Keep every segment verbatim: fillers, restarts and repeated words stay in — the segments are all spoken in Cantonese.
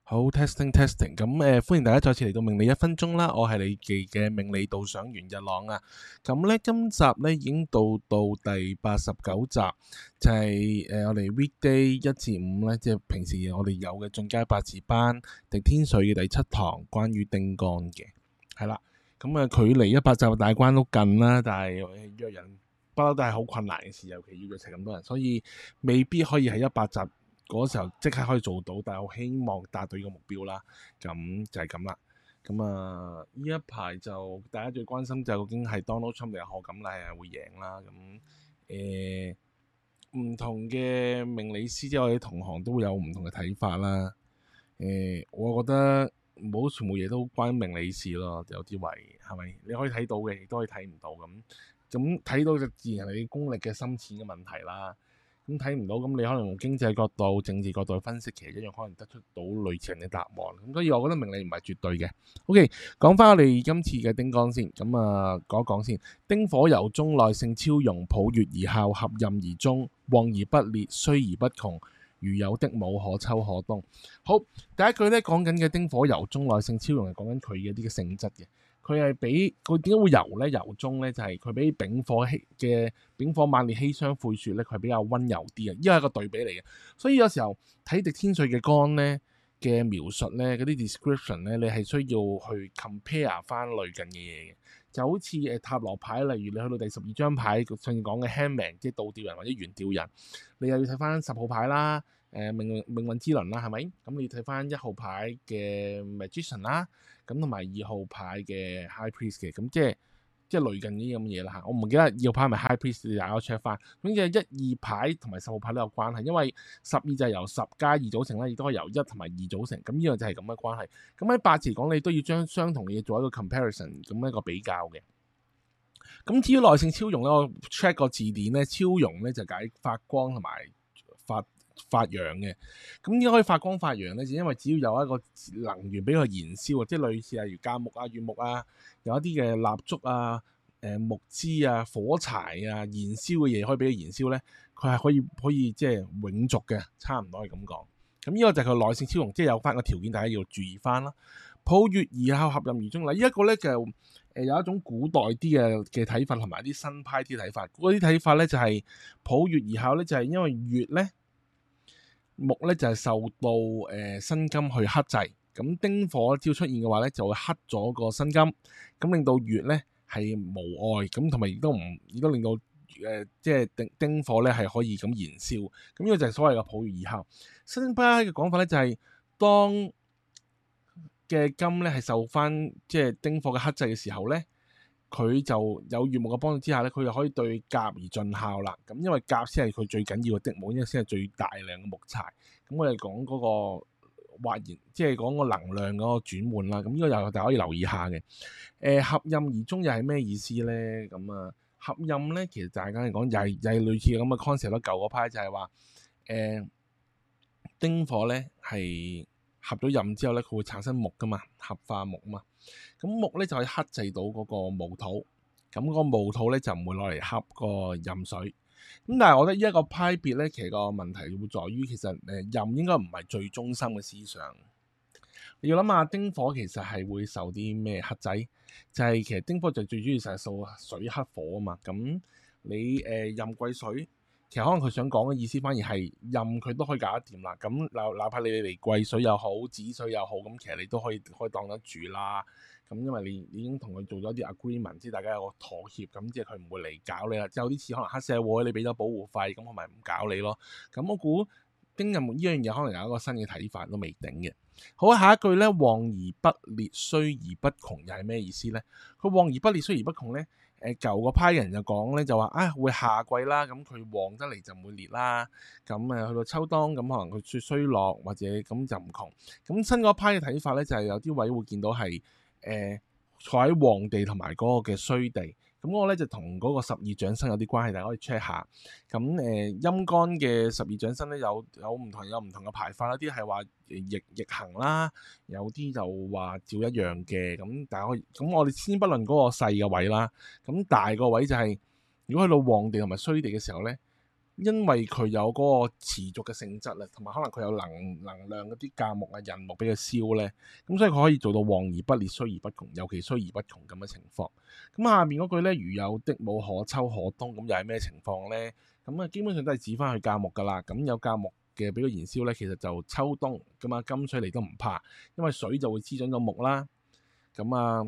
好 testing testing，咁誒、呃、歡迎大家再次嚟到命理一分鐘啦，我係你記嘅命理導賞員日朗啊。咁咧今集咧已經到到第八十九集，就係、是、誒、呃、我哋 weekday 一至五咧，即係平時我哋有嘅進階八字班滴天髓嘅第七堂，關於丁干嘅，係啦。咁啊距離一百集嘅大關都近啦，但係約人不嬲都係好困難嘅事，尤其要約齊咁多人，所以未必可以喺一百集嗰時候即刻可以做到，但係我希望達到呢個目標啦。咁就係咁啦。咁啊，呢一排就大家最關心就究竟係 Donald Trump 定係賀錦麗係會贏啦。咁誒唔同嘅命理師即係我哋同行都會有唔同嘅睇法啦。誒、呃，我覺得唔好全部嘢都關命理事咯，有啲位係咪？你可以睇到嘅，亦都可以睇唔到咁。咁睇到就自然係你功力嘅深淺嘅問題啦。咁睇唔到，咁你可能用經濟角度、政治角度去分析，其實一樣可能得出到類似嘅答案。咁所以我覺得命理唔係絕對嘅。OK，講翻我哋今次嘅丁干先，咁啊講一講先。丁火由中，內性超容，抱月而孝，合任而終，旺而不烈，衰而不窮。如有的母，可秋可冬。好，第一句咧講緊嘅丁火由中，內性超容係講緊佢嘅啲嘅性質嘅。佢係比佢點解會由咧？由中咧就係、是、佢比丙火嘅丙火猛烈熹霜晦雪咧，佢係比較溫柔啲嘅，呢個係一個對比嚟嘅。所以有時候睇滴天髓嘅干咧嘅描述咧，嗰啲 description 咧，你係需要去 compare 翻類近嘅嘢嘅。就好似誒塔羅牌，例如你去到第十二張牌上次講嘅 Hangman，即係倒吊人或者懸吊人，你又要睇翻十號牌啦，誒、呃、命命運之輪啦，係咪？咁你睇翻一號牌嘅 Magician 啦。咁同埋二號牌嘅 High Priest 嘅，咁即係即係類近呢啲咁嘅嘢啦嚇。我唔記得二號牌係咪 High Priest，大家 check 翻。咁嘅一二牌同埋十號牌都有關係，因為十二就係由十加二組成啦，亦都係由一同埋二組成。咁呢個就係咁嘅關係。咁喺八字講，你都要將相同嘅嘢做一個 comparison，咁一個比較嘅。咁至於內性超容咧，我 check 個字典咧，超容咧就解發光同埋發發陽嘅。咁點解可以發光發陽咧？就因為只要有一個能源俾佢燃燒，即係類似例如酵木啊、乙木啊，有一啲嘅蠟燭啊、誒、呃、木枝啊、火柴啊、燃燒嘅嘢可以俾佢燃燒咧，佢係可以可以即係永續嘅，差唔多係咁講。咁呢個就係佢內性超容，即係有翻個條件，大家要注意翻啦。抱月而孝，合任而終。嗱，呢一個咧就誒有一種古代啲嘅嘅睇法，同埋啲新派啲睇法。嗰啲睇法咧就係、是、抱月而孝咧，就係、是、因為月咧。木咧就係、是、受到誒辛、呃、金去克制，咁丁火只要出現嘅話咧，就會克咗個辛金，咁令到月咧係無礙，咁同埋亦都唔，亦都令到誒、呃、即係丁丁火咧係可以咁燃燒，咁呢個就係所謂嘅抱月而孝。新派嘅講法咧就係、是、當嘅金咧係受翻即係丁火嘅克制嘅時候咧。佢就有月木嘅幫助之下咧，佢就可以對甲而盡孝啦。咁因為甲先係佢最緊要嘅的木，因為先係最大量嘅木材。咁我哋講嗰個或然，即係講個能量嗰個轉換啦。咁呢個又大家可以留意下嘅。誒、呃、合任而終又係咩意思咧？咁啊合任咧，其實大家嚟講又係又係類似咁嘅 concept 咯。舊嗰派就係話誒丁火咧係合咗任之後咧，佢會產生木噶嘛，合化木啊嘛。咁木咧就可以克制到嗰個戊土，咁嗰個戊土咧就唔會攞嚟克個壬水。咁但係我覺得呢一個派別咧，其實個問題會在於，其實誒壬應該唔係最中心嘅思想。你要諗下丁火其實係會受啲咩克制？就係、是、其實丁火就最主要就係受水克火啊嘛。咁你誒壬癸水。其實可能佢想講嘅意思，反而係任佢都可以搞得掂啦。咁哪哪怕你嚟癸水又好，子水又好，咁其實你都可以可以擋得住啦。咁因為你已經同佢做咗啲 agreement，即係大家有個妥協，咁即係佢唔會嚟搞你啦。即係有啲似可能黑社會，你俾咗保護費，咁我咪唔搞你咯。咁我估丁壬呢樣嘢可能有一個新嘅睇法都未定嘅。好，下一句咧，旺而不烈，衰而不窮，又係咩意思咧？佢旺而不烈，衰而不窮咧？誒舊個派人就講咧，就話啊會下季啦，咁佢旺得嚟就唔會烈啦。咁誒去到秋冬，咁可能佢衰衰落或者咁就唔窮。咁新嗰派嘅睇法咧，就係、是、有啲位會見到係誒、呃、坐喺旺地同埋嗰個嘅衰地。咁我咧就同嗰個十二長生有啲關係，大家可以 check 下。咁誒陰干嘅十二長生咧有有唔同有唔同嘅排法，有啲係話逆逆行啦，有啲就話照一樣嘅。咁大家可以咁我哋先不論嗰個細嘅位啦，咁大個位就係、是、如果去到旺地同埋衰地嘅時候咧， 因為佢有嗰個持續嘅性質咧，同埋可能佢有能能量嗰啲價木啊、人木俾佢燒咧，咁所以佢可以做到旺而不烈、衰而不窮，尤其衰而不窮咁嘅情況。咁下面嗰句咧，如有的母可秋可冬，咁又係咩情況咧？咁啊，基本上都係指翻去價木噶啦。咁有價木嘅俾佢燃燒咧，其實就秋冬咁啊，金水嚟都唔怕，因為水就會滋長到木啦。咁啊，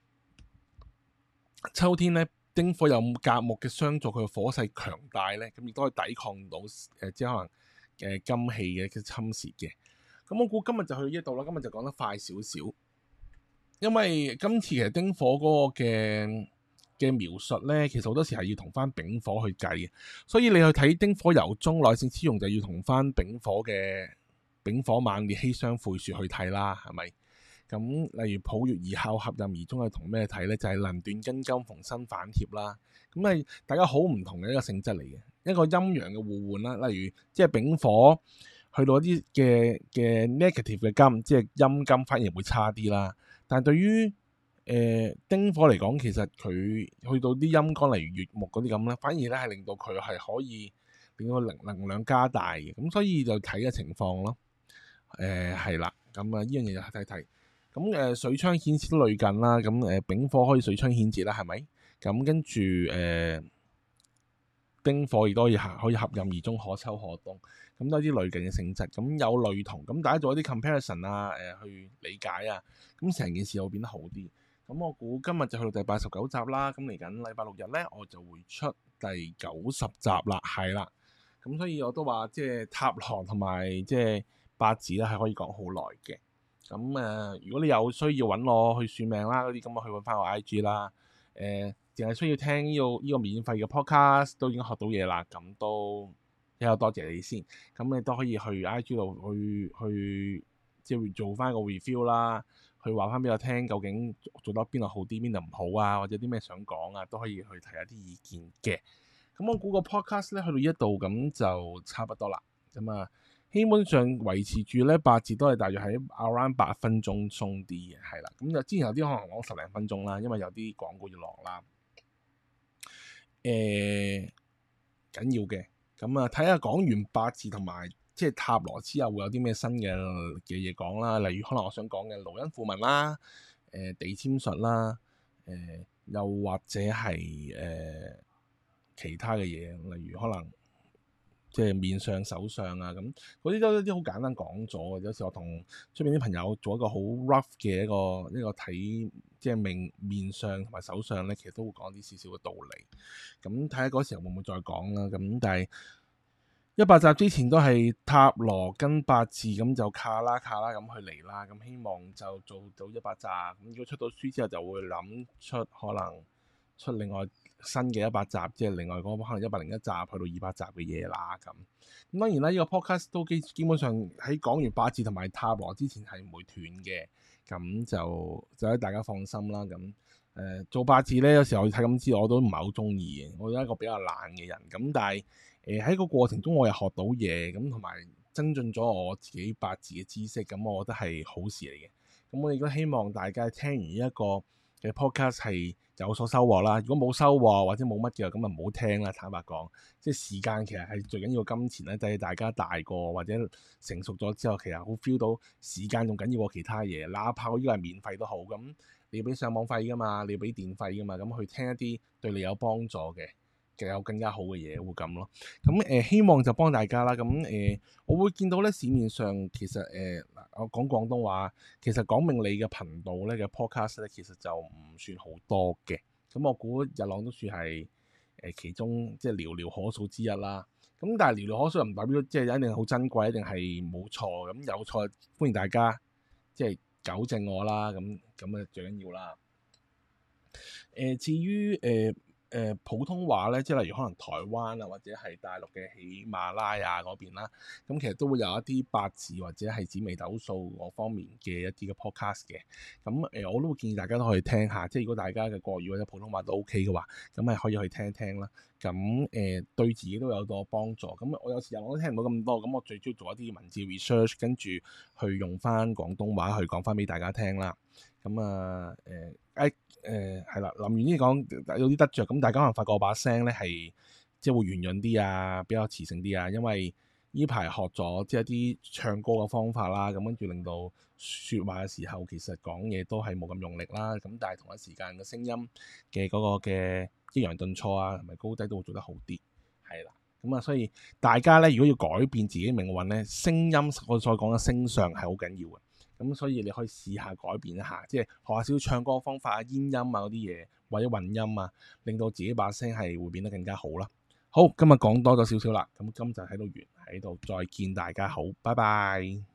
秋天咧，丁火有甲木嘅相助，佢嘅火勢強大咧，咁亦都可以抵抗到誒、呃，即係可能誒金氣嘅侵蝕嘅。咁我估今日就去到呢度啦，今日就講得快少少，因為今次其實丁火嗰個嘅嘅描述咧，其實好多時係要同翻丙火去計嘅，所以你去睇丁火由中內性之用就要同翻丙火嘅丙火猛烈熹相晦說去睇啦，係咪？咁例如抱月而孝合任而中係同咩睇咧？就係、是、能斷根金逢身反貼啦。咁係大家好唔同嘅一個性質嚟嘅，一個陰陽嘅互換啦。例如即係丙火去到一啲嘅嘅 negative 嘅金，即係陰金反而會差啲啦。但係對於誒、呃、丁火嚟講，其實佢去到啲陰幹例如乙木嗰啲咁咧，反而咧係令到佢係可以令到能能量加大嘅。咁所以就睇嘅情況咯。誒係啦，咁啊呢樣嘢就睇睇。咁誒、呃、水槍顯示都類近啦，咁誒、呃、丙火可以水槍顯節啦，係咪？咁跟住誒、呃、丁火亦都可以可以合任而中，可秋可冬，咁都係啲類近嘅性質。咁有類同，咁大家做一啲 comparison 啊，誒、呃、去理解啊，咁成件事會變得好啲。咁我估今日就去到第八十九集啦，咁嚟緊禮拜六日咧，我就會出第九十集啦，係啦。咁所以我都話即係塔羅同埋即係八字咧，係可以講好耐嘅。咁誒、呃，如果你有需要揾我去算命啦嗰啲，咁我去揾翻我 I G 啦。誒、呃，淨係需要聽呢、這個呢、這個免費嘅 podcast 都已經學到嘢啦。咁都比較多謝你先。咁你都可以去 I G 度去去即係做翻個 review 啦，去話翻俾我聽究竟做得邊度好啲，邊度唔好啊，或者啲咩想講啊，都可以去提下啲意見嘅。咁我估個 podcast 咧去到呢一度咁就差不多啦。咁啊〜基本上維持住咧八字都係大約喺 around 八分鐘鬆啲嘅，係啦。咁就之前有啲可能講十零分鐘啦，因為有啲廣告要落啦。誒、欸、緊要嘅，咁啊睇下講完八字同埋即係塔羅之後會有啲咩新嘅嘅嘢講啦。例如可能我想講嘅盧恩符文啦、誒、呃、地簽術啦、誒、呃、又或者係誒、呃、其他嘅嘢，例如可能。即係面相、手相啊，咁嗰啲都一啲好簡單講咗嘅。有時我同出邊啲朋友做一個好 rough 嘅一個呢個睇，即係面面相同埋手相咧，其實都會講啲少少嘅道理。咁睇下嗰時候會唔會再講啦。咁但係一百集之前都係塔羅跟八字，咁就卡啦卡啦咁去嚟啦。咁希望就做到一百集。咁如果出到書之後，就會諗出可能出另外新嘅一百集，即係另外嗰個可能一百零一集去到二百集嘅嘢啦。咁咁當然啦，呢、這個 podcast 都基基本上喺講完八字同埋塔羅之前係唔會斷嘅。咁就就喺大家放心啦。咁誒、呃、做八字咧，有時候睇咁知我都唔係好中意嘅。我係一個比較懶嘅人。咁但係誒喺個過程中，我又學到嘢，咁同埋增進咗我自己八字嘅知識。咁我覺得係好事嚟嘅。咁我亦都希望大家聽完呢一個嘅 podcast 係有所收穫啦。如果冇收穫或者冇乜嘅，咁就唔好聽啦。坦白講，即係時間其實係最緊要金錢咧，就係大家大個或者成熟咗之後，其實好 feel 到時間仲緊要過其他嘢。哪怕我呢個係免費都好，咁你要俾上網費噶嘛，你要俾電費噶嘛，咁去聽一啲對你有幫助嘅，嘅有更加好嘅嘢會咁咯。咁誒、呃、希望就幫大家啦。咁誒、呃、我會見到咧市面上其實誒嗱、呃、我講廣東話，其實講命理嘅頻道咧嘅 podcast 咧，其實就唔算好多嘅。咁我估日朗都算係誒其中即係寥寥可數之一啦。咁但係寥寥可數又唔代表即係一定好珍貴，一定係冇錯。咁有錯歡迎大家即係糾正我啦。咁咁啊最緊要啦。誒、呃、至於誒。呃誒、呃、普通話咧，即係例如可能台灣啊，或者係大陸嘅喜馬拉雅嗰邊啦，咁其實都會有一啲八字或者係紫微斗數嗰方面嘅一啲嘅 podcast 嘅。咁誒、呃，我都會建議大家都可以聽下，即係如果大家嘅國語或者普通話都 OK 嘅話，咁係可以去聽聽啦。咁誒、呃、對自己都有個幫助。咁我有時候我都聽唔到咁多，咁我最中意做一啲文字 research，跟住去用翻廣東話去講翻俾大家聽啦。咁啊誒誒誒係啦，臨完呢講有啲得着，咁大家可能發覺我把聲咧係即係會圓潤啲啊，比較磁性啲啊。因為呢排學咗即係一啲唱歌嘅方法啦，咁跟住令到説話嘅時候其實講嘢都係冇咁用力啦。咁但係同一時間嘅聲音嘅嗰個嘅抑揚頓挫啊，同埋高低都會做得好啲，係啦。咁啊，所以大家咧，如果要改變自己命運咧，聲音我所講嘅聲相係好緊要嘅。咁所以你可以試下改變一下，即係學下少少唱歌方法啊、咽音啊嗰啲嘢，或者混音啊，令到自己把聲係會變得更加好啦。好，今日講多咗少少啦，咁今集喺度完，喺度再見大家好，拜拜。